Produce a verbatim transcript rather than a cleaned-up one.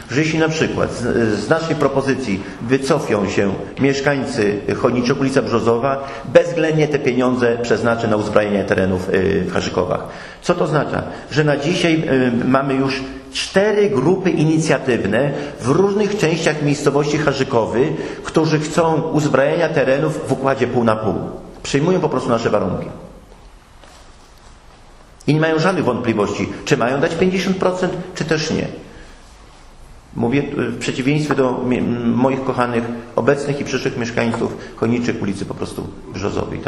że jeśli na przykład z, z naszej propozycji wycofią się mieszkańcy Chojniczek, ulica Brzozowa, bezwzględnie te pieniądze przeznaczę na uzbrajanie terenów w Harzykowach. Co to oznacza? Że na dzisiaj mamy już cztery grupy inicjatywne w różnych częściach miejscowości Harzykowy, którzy chcą uzbrajania terenów w układzie pół na pół. Przyjmują po prostu nasze warunki. I nie mają żadnych wątpliwości, czy mają dać pięćdziesiąt procent, czy też nie. Mówię w przeciwieństwie do moich kochanych obecnych i przyszłych mieszkańców Chojniczek, ulicy po prostu Brzozowej.